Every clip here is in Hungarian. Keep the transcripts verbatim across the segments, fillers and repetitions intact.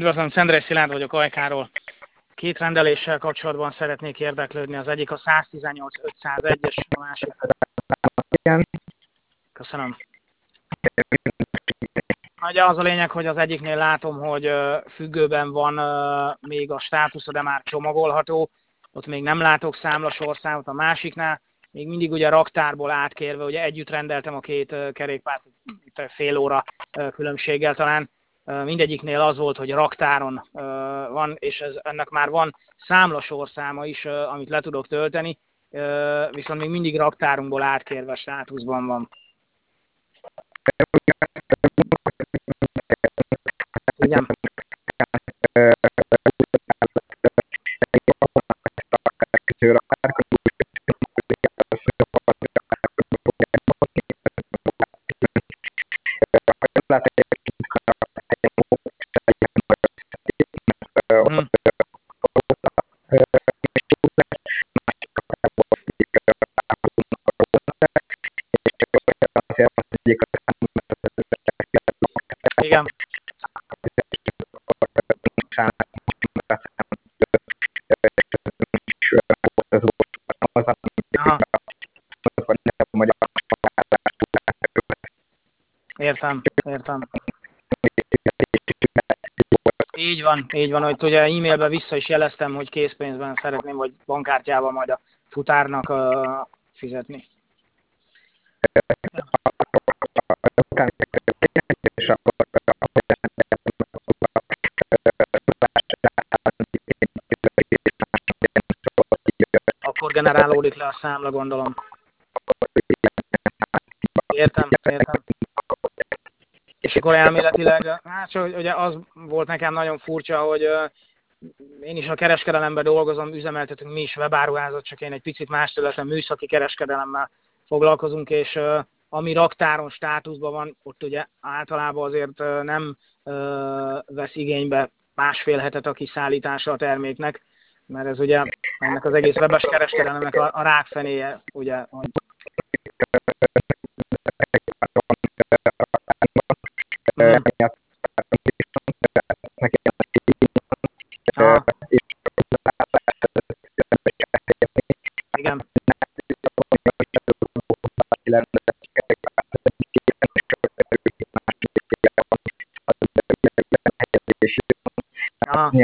Üdvözlöm, Szendrei Szilárd vagyok Ajkáról. Két rendeléssel kapcsolatban szeretnék érdeklődni. Az egyik a száztizennyolc ötszázegyes, a másik. Igen. Köszönöm. Ugye az a lényeg, hogy az egyiknél látom, hogy függőben van még a státusza, de már csomagolható. Ott még nem látok számlasorszámot. A másiknál még mindig ugye raktárból átkérve, ugye együtt rendeltem a két kerékpárt, fél óra különbséggel talán. Mindegyiknél az volt, hogy raktáron van, és ez, ennek már van számlasorszáma is, amit le tudok tölteni, viszont még mindig raktárunkból átkérve státuszban van. Igen. Hmm. Igen. Aha. Értem, értem. Így van, így van, hogy ugye e-mailben vissza is jeleztem, hogy készpénzben szeretném, vagy bankkártyával majd a futárnak uh, fizetni. Akkor generálódik le a számla, gondolom. Értem, értem. És akkor elméletileg, hát csak ugye az volt nekem nagyon furcsa, hogy uh, én is a kereskedelemben dolgozom, üzemeltetünk mi is webáruházat, csak én egy picit más területen műszaki kereskedelemmel foglalkozunk, és uh, ami raktáron státuszban van, ott ugye általában azért uh, nem uh, vesz igénybe másfél hetet a kiszállítása a terméknek, mert ez ugye ennek az egész webes kereskedelemnek a, a rákfenéje, ugye, hogy mm. Ah. Igen. Aha.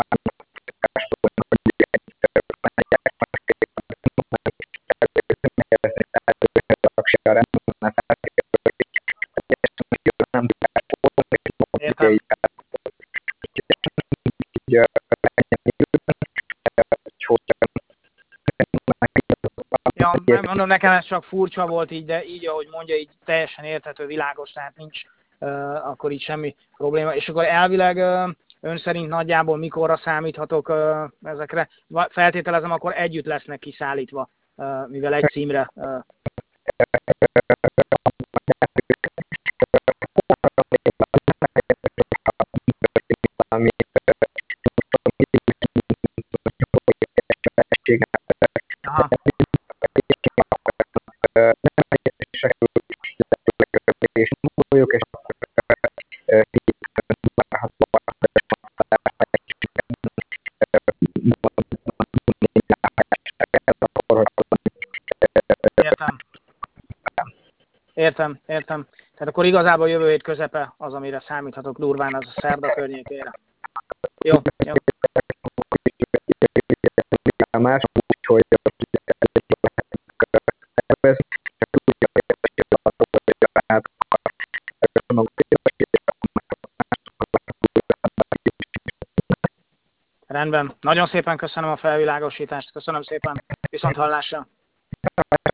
Értem. Ja, mondom, nekem ez csak furcsa volt így, de így, ahogy mondja, így teljesen érthető, világos, tehát nincs uh, akkor így semmi probléma. És akkor elvileg uh, ön szerint nagyjából mikorra számíthatok uh, ezekre? Feltételezem, akkor együtt lesznek kiszállítva, uh, mivel egy címre. Uh. Aha. Értem. Értem, értem. Tehát akkor igazából jövő hét közepe az, amire számíthatok durván, az a szerda környékére. Jó, jó. Más úgy, hogy Rendben. Nagyon szépen köszönöm a felvilágosítást. Köszönöm szépen. Viszont hallásra.